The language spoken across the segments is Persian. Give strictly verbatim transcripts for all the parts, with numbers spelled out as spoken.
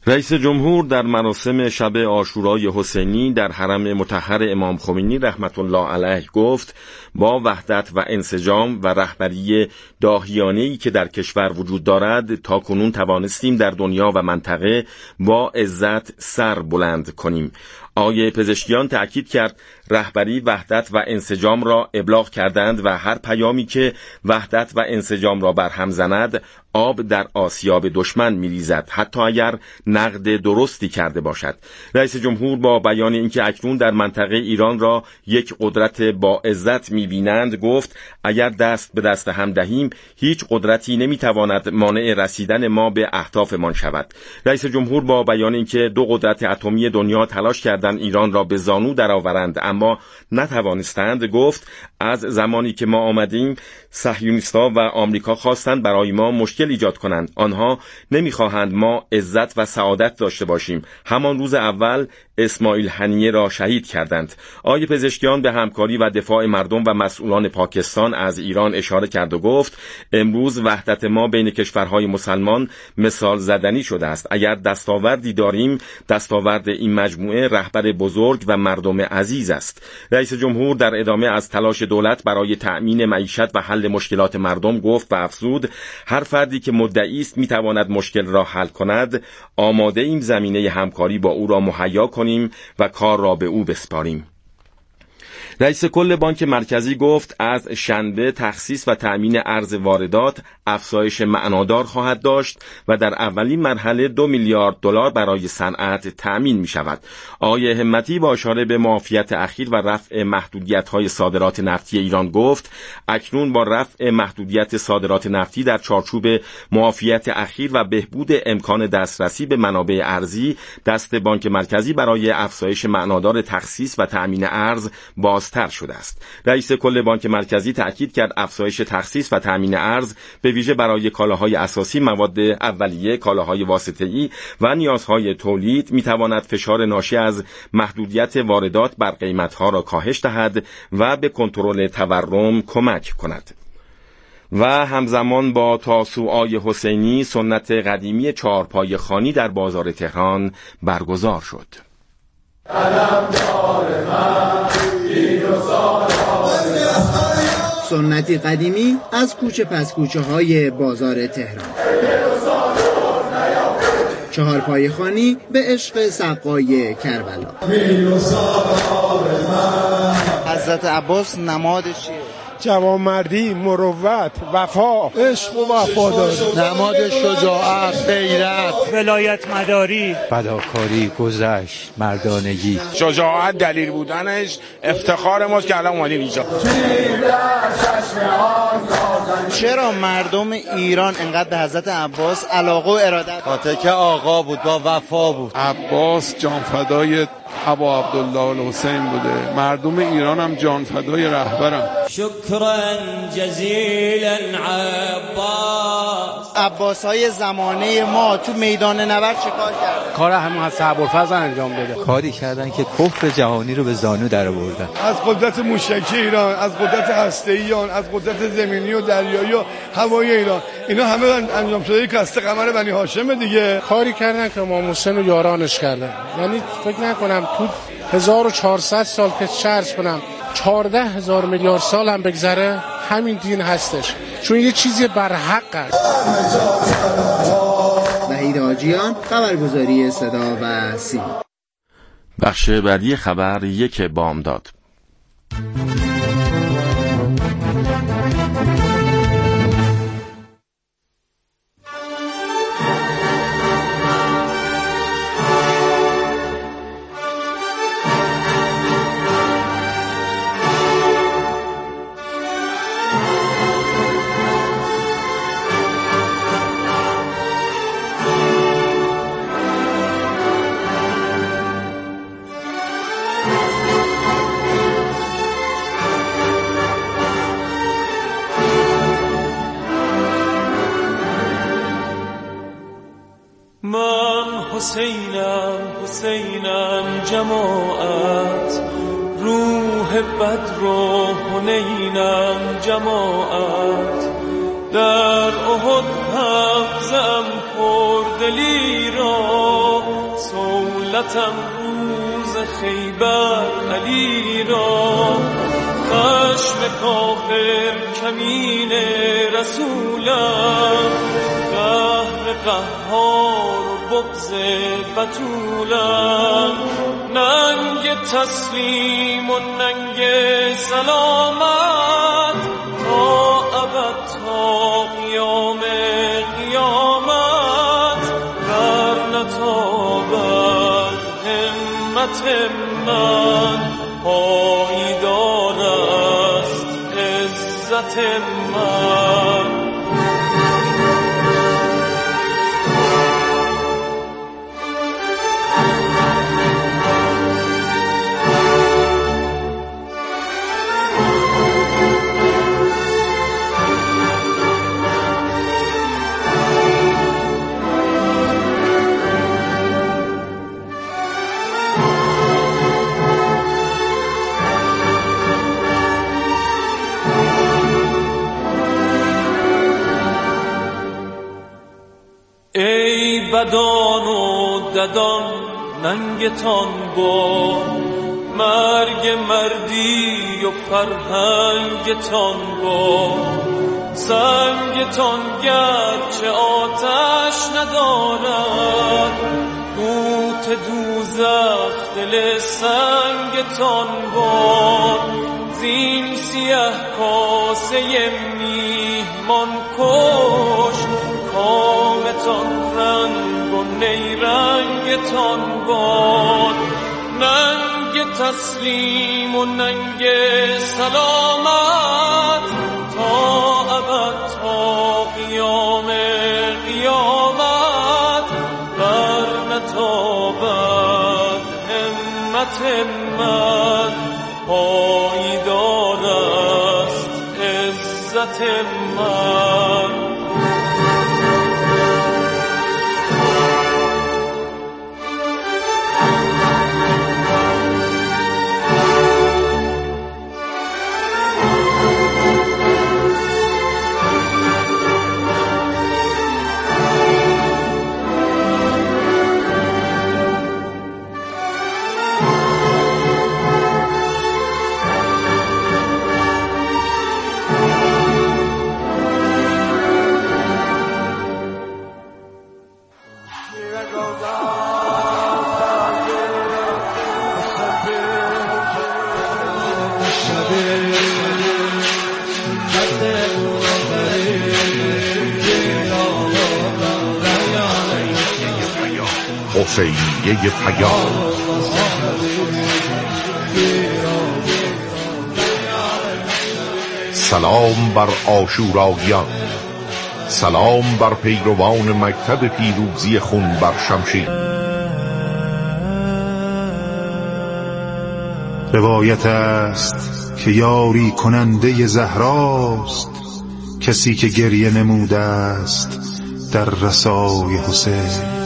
رئیس جمهور در مراسم شب عاشورای حسینی در حرم مطهر امام خمینی رحمت الله علیه گفت با وحدت و انسجام و رهبری داهیانه‌ای که در کشور وجود دارد تا کنون توانستیم در دنیا و منطقه با عزت سر بلند کنیم. آقای پزشکیان تأکید کرد رهبری وحدت و انسجام را ابلاغ کردند و هر پیامی که وحدت و انسجام را برهم زند آب در آسیاب دشمن می‌ریزد، حتی اگر نقد درستی کرده باشد. رئیس جمهور با بیان اینکه اکنون در منطقه ایران را یک قدرت با عزت می‌بینند گفت اگر دست به دست هم دهیم هیچ قدرتی نمی‌تواند مانع رسیدن ما به اهدافمان شود. رئیس جمهور با بیان اینکه دو قدرت اتمی دنیا تلاش کردند ایران را به زانو درآورند اما نتوانستند گفت از زمانی که ما آمدیم صهیونیست‌ها و آمریکا خواستند برای ما مشکل ایجاد کنند. آنها نمیخواهند ما عزت و سعادت داشته باشیم. همان روز اول اسماعیل هنیه را شهید کردند. آقای پزشکیان به همکاری و دفاع مردم و مسئولان پاکستان از ایران اشاره کرد و گفت امروز وحدت ما بین کشورهای مسلمان مثال زدنی شده است. اگر دستاوردی داریم دستاورد این مجموعه رهبر بزرگ و مردم عزیز است. رئیس جمهور در ادامه از تلاش دولت برای تأمین معیشت و حل مشکلات مردم گفت و افزود هر فردی که مدعی است میتواند مشکل را حل کند آماده ایم زمینه همکاری با او را مهیا کنیم و کار را به او بسپاریم. رئیس کل بانک مرکزی گفت از شنبه تخصیص و تأمین ارز واردات افزایش معنادار خواهد داشت و در اولین مرحله دو میلیارد دلار برای صنعت تأمین می شود. آقای همتی با اشاره به معافیت اخیر و رفع محدودیت‌های صادرات نفتی ایران گفت اکنون با رفع محدودیت صادرات نفتی در چارچوب معافیت اخیر و بهبود امکان دسترسی به منابع ارزی دست بانک مرکزی برای افزایش معنادار تخصیص و تأمین ارز باز تر شده است. رئیس کل بانک مرکزی تأکید کرد افزایش تخصیص و تأمین ارز به ویژه برای کالاهای اساسی، مواد اولیه، کالاهای واسطه‌ای و نیازهای تولید میتواند فشار ناشی از محدودیت واردات بر قیمتها را کاهش دهد و به کنترل تورم کمک کند. و همزمان با تاسوعای حسینی سنت قدیمی چهارپای خوانی در بازار تهران برگزار شد. سنتی قدیمی از کوچه پس کوچه های بازار تهران. چهارپای خوانی به عشق سقای کربلا. حضرت عباس نمادش چیه؟ جوانمردی، مروت، وفا، عشق و وفاداری. نماد شجاعت، غیرت، ولایت مداری، فداکاری، گذشت، مردانگی. شجاعت دلیل بودنش افتخار ماست که الان اومدیم اینجا. چرا مردم ایران انقدر به حضرت عباس علاقه و ارادت؟ خاطر که آقا بود، با وفا بود. عباس جانفدای ابا عبدالله الحسین بوده. مردم ایران هم جانفدای رهبرم. شکرا جزیلا عباس. عباس های زمانه ما تو میدان نبرد چه کار کردن؟ کار همون حضرت ابوالفضل انجام داده. کاری کردن که کفر جهانی رو به زانو در آوردن. از قدرت موشکی ایران، از قدرت هسته‌ای ایران، از قدرت زمینی و دریایی و هوایی ایران، اینا همه انجام شده یک کاسته قمر بنی هاشم دیگه. کاری کردن که امام حسین و یارانش کردن. یعنی فکر نکنم تو هزار و چهارصد سال که چرس کنم چهارده هزار میلیارد سال هم بگذره همین دین هستش، چون یه چیزی برحق است. وحید حاجیان، خبرگزاری صدا و سیما. بخش بعدی خبر یک بامداد. من حسینم حسینم جماعت، روح بدر و حنینم جماعت، در احد حمزم پردلی را ملتم روز خیبر علی را، خشم کافر کمین رسولم، قهر قهار و بغض بتولم، ننگ تسلیم و ننگ سلامت تا ابد تا قیام قیامت، بر نتابد همت من، پایدار است عزت من. ای بدان و ددان ننگتان باد، مرگ مردی و فرهنگتان باد، سنگتان گرچه آتش ندارد، قوت دوزخ دل سنگتان باد، زین سیه کاسه میهمان کش، کامتان رنگ و نیرنگتان باد، ننگ تسلیم و ننگ سلامت تا ابد تا قیام قیامت، بر نتابد همت من، پایدار است عزت من. حسینیه پیام. سلام بر عاشوراییان، سلام بر پیروان مکتب پیروزی خون بر شمشیر. روایت است که یاری کننده زهراست، کسی که گریه نموده است در رسای حسین.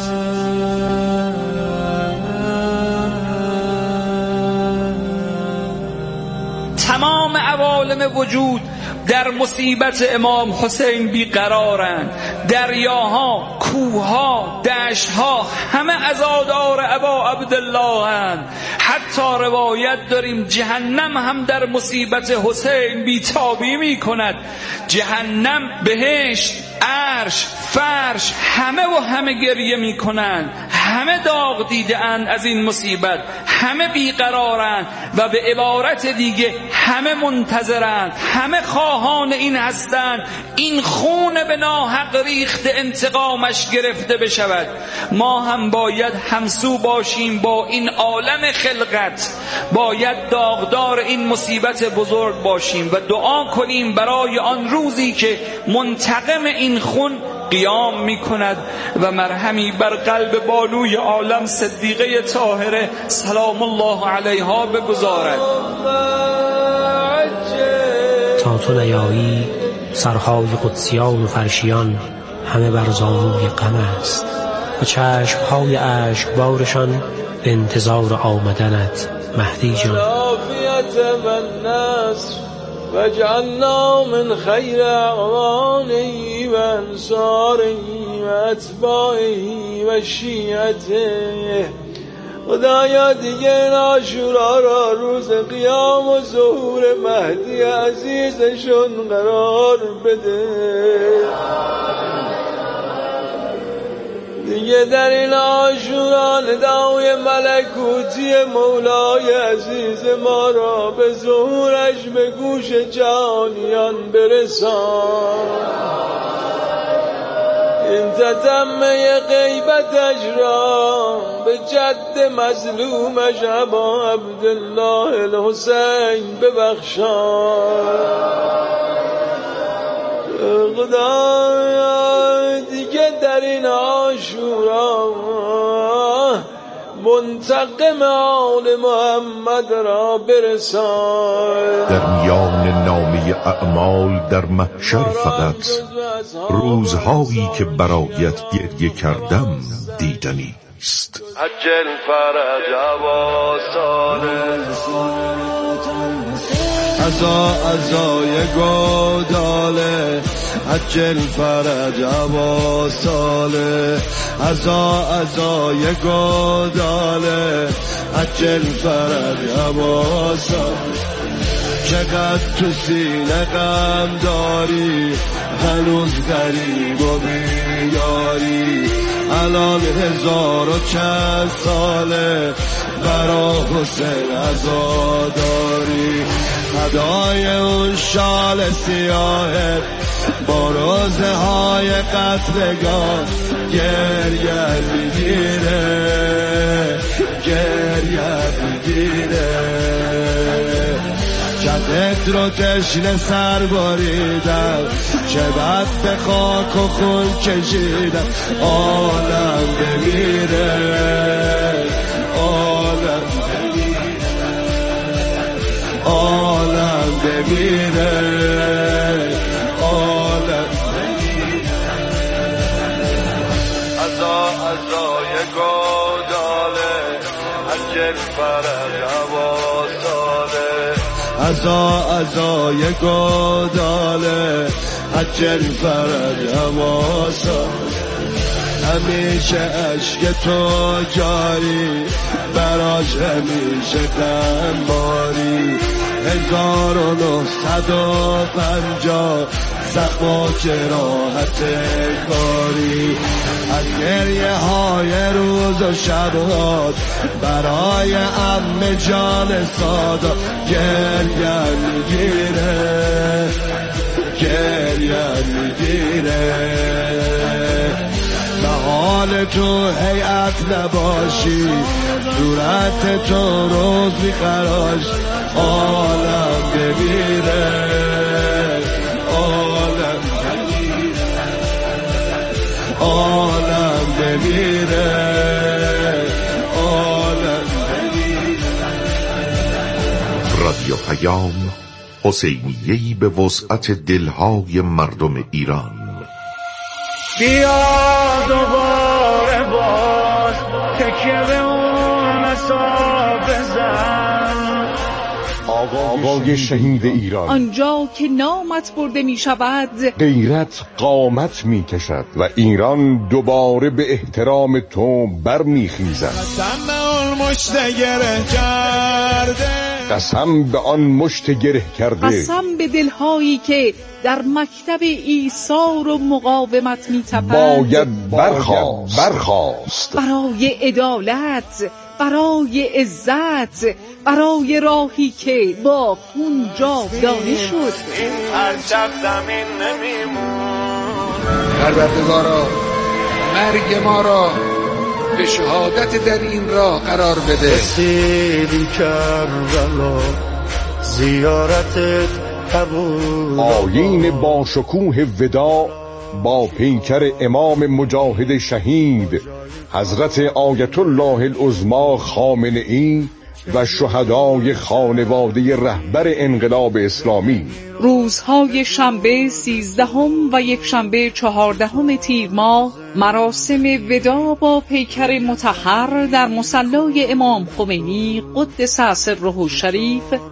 تمام عوالم وجود در مصیبت امام حسین بیقرارند. دریاها، کوهها، دشتها همه عزادار ابا عبدالله هستند. حتی روایت داریم جهنم هم در مصیبت حسین بیتابی می کند. جهنم، بهشت، عرش، فرش همه و همه گریه می کنند، همه داغ دیده اند از این مصیبت، همه بیقرارند و به عبارت دیگه همه منتظرند، همه خواهان این هستند این خون به ناحق ریخته انتقامش گرفته بشود. ما هم باید همسو باشیم با این عالم خلقت، باید داغدار این مصیبت بزرگ باشیم و دعا کنیم برای آن روزی که منتقم این خون قیام می کند و مرهمی بر قلب بانوی عالم صدیقه طاهره سلام الله علیها بگذارد. تا تو نیایی سرهای قدسیان و فرشیان همه بر زانوی غم است و چشمهای اشکبارشان به انتظار آمدنت مهدی جان. وجعلنا من خير أعوانه وأنصاره وأتباعه وشيعته خدایا دیگه این عاشورا را روز قیام و ظهور مهدی عزیزشون قرار بده. دیگه در این عاشورا ندای ملکوتی مولای عزیز ما را به ظهورش به گوش جهانیان برسان. این تتمه غیبتش را به جد مظلومش ابا عبدالله الحسین ببخشان. خدایا دیگه در این عاشورا منتقم آل محمد را برسان. در میان نامه اعمال در محشر فقط روزهایی که برایت گریه کردم دیدنی است. عجل فرج عبا ساله عزا عزای گوداله عجل فرج عبا ساله عزا عزای گوداله عجل فرج عبا ساله. چقدر تو سینه غم داری هنوز غریب و بیاری. الان هزار و چند ساله برا حسین عزاداری. هدای اون شال سیاهت با روزه های قتلگاه گریه میگیره گریه میگیره. جدت رو تشنه سر بریدم چه بد به خاک و خون کشیدم. عالم بمیره عالم عالم بمیره عالم عزا عزای گوداله عجل فرج عبا ساله عزا عزای گوداله عجل فرج عبا ساله. همیشه عشق تو جاری براش همیشه غمباری. هزار و نهصد و پنجاه زخما جراحت کاری. از گریه های روز و شبات برای عم جان سادا گریه میگیره گریه میگیره. حال تو هیئت نباشی صورت تو روز میخراش. عالم بمیره عالم عالم بمیره عالم رادیو پیام، حسینیه‌ای به وسعت دلهای مردم ایران. بیا دوباره باز تکیه به اون مسا بزن. آوای شهید ایران، آنجا که نامت برده می شود غیرت قامت می کشد و ایران دوباره به احترام تو بر می خیزد. قسم به آن مشت گره کرده قسم به آن مشت گره کرده قسم به دلهایی که در مکتب ایثار و مقاومت می تپند باید برخاست برخاست برای عدالت، برای عزت، برای راهی که با خون جاودانه شد. هر شب زمین نمیمون. پروردگارا مرگ ما را به شهادت در این راه قرار بده. رسیدی کربلا زیارتت قبول. آیین با شکوه وداع با پیکر امام مجاهد شهید حضرت آیت الله العظمی خامنه‌ای و شهدای خانواده رهبر انقلاب اسلامی. روزهای شنبه سیزدهم و یک شنبه چهاردهم تیر ماه مراسم وداع با پیکر مطهر در مصلی امام خمینی قدس سره الشریف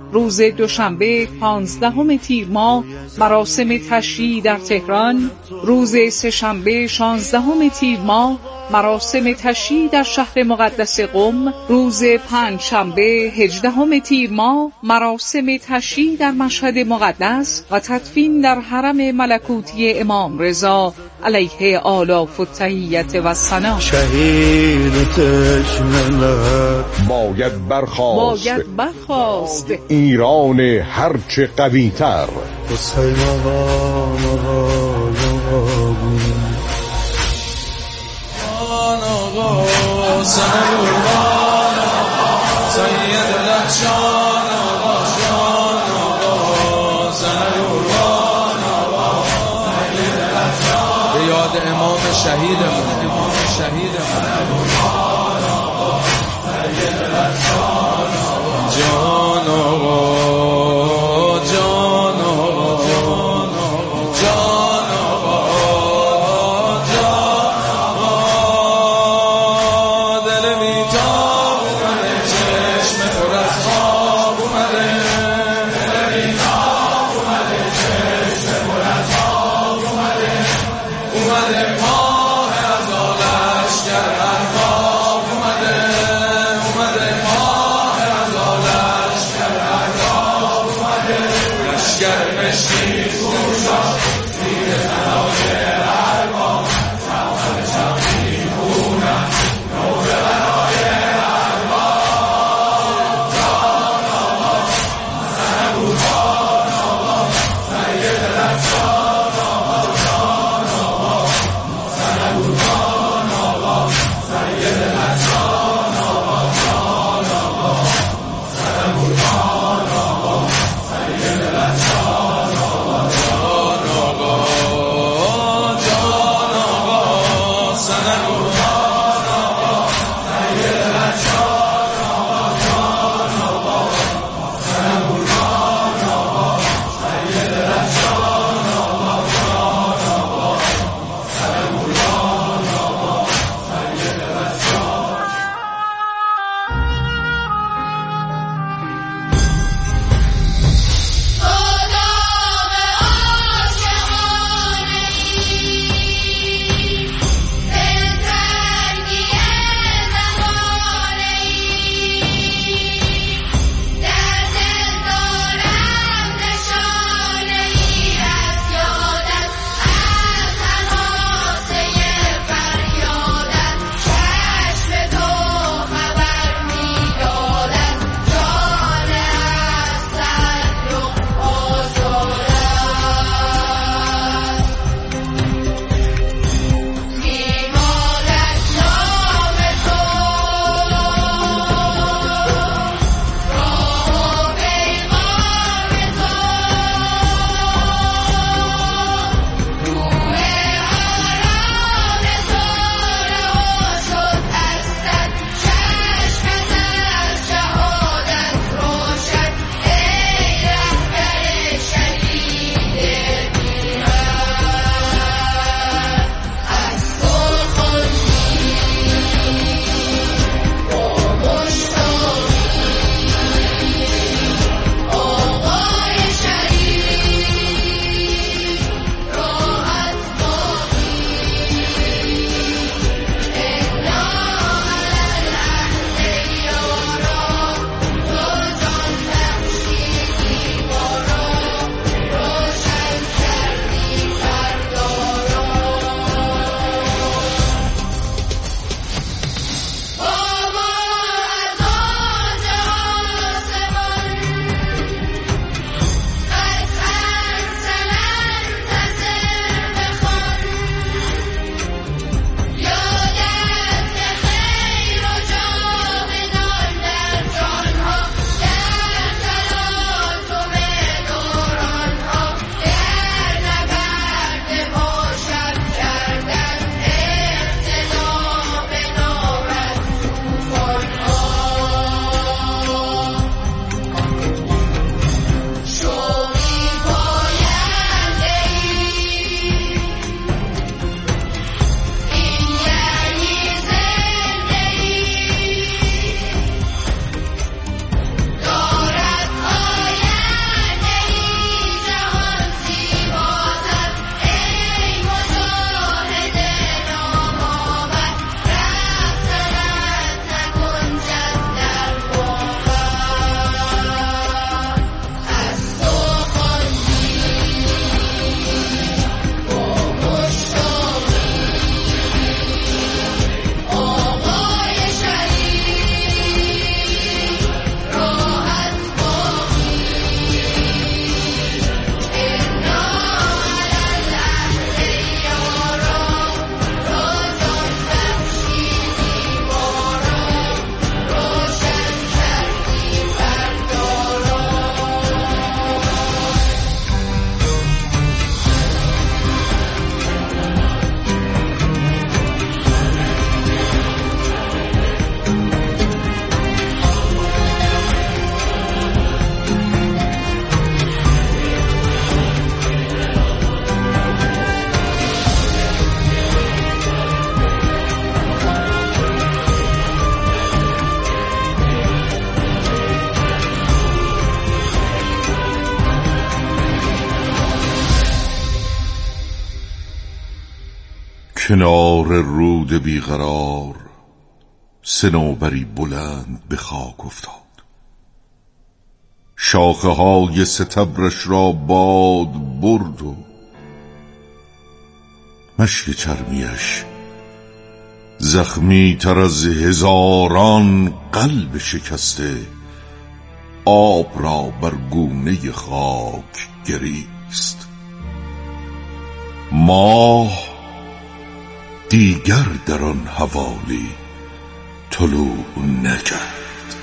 روز دوشنبه پانزدهم تیر ماه مراسم تشییع در تهران، روز سه‌شنبه شانزدهم تیر ماه مراسم تشییع در شهر مقدس قم، روز پنجشنبه هجدهم تیر ماه مراسم تشییع در مشهد مقدس و تدفین در حرم ملکوتی امام رضا علیه آلاف التحیت و ثنا. شهید تشنه باید برخاست باید برخاست ایران هرچه قوی تر. حسین آقا آقا سنگوران آقا سید لخشان آقا شان آقا سنگوران آقا سید لخشان به یاد امام شهیدمون امام شهیدمون آقا سید لخشان آقا جان آقا کنار رود بیقرار صنوبری بلند به خاک افتاد. شاخه های ستبرش را باد برد و مشک چرمیش زخمی تر از هزاران قلب شکسته آب را بر گونه خاک گریست. ماه دیگر در آن حوالی طلوع نکرد.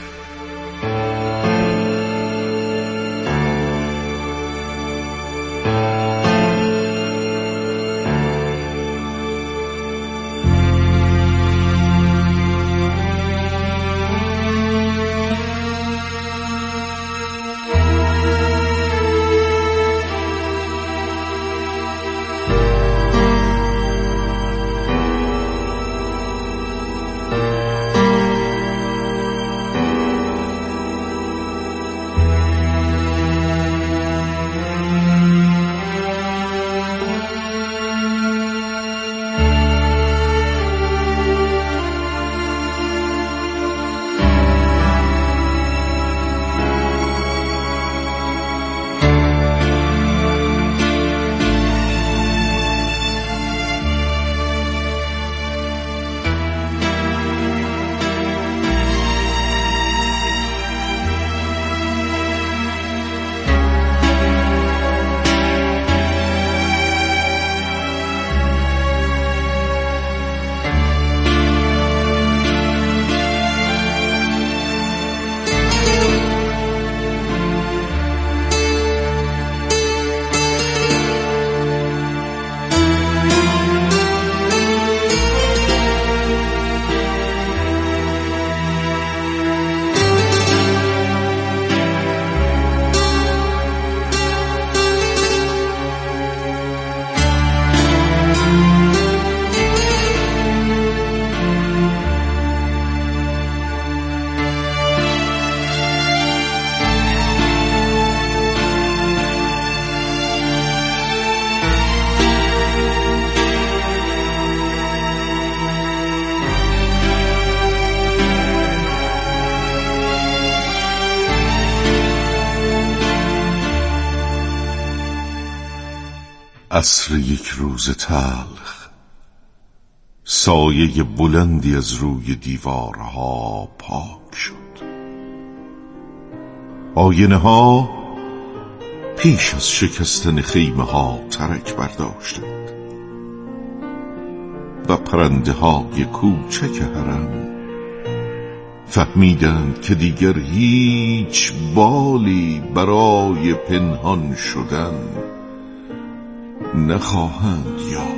عصر یک روز تلخ، سایه بلندی از روی دیوارها پاک شد. آینه ها پیش از شکستن خیمه ها ترک برداشتند و پرنده های کوچک حرم فهمیدند که دیگر هیچ بالی برای پنهان شدن نخواهند یافت.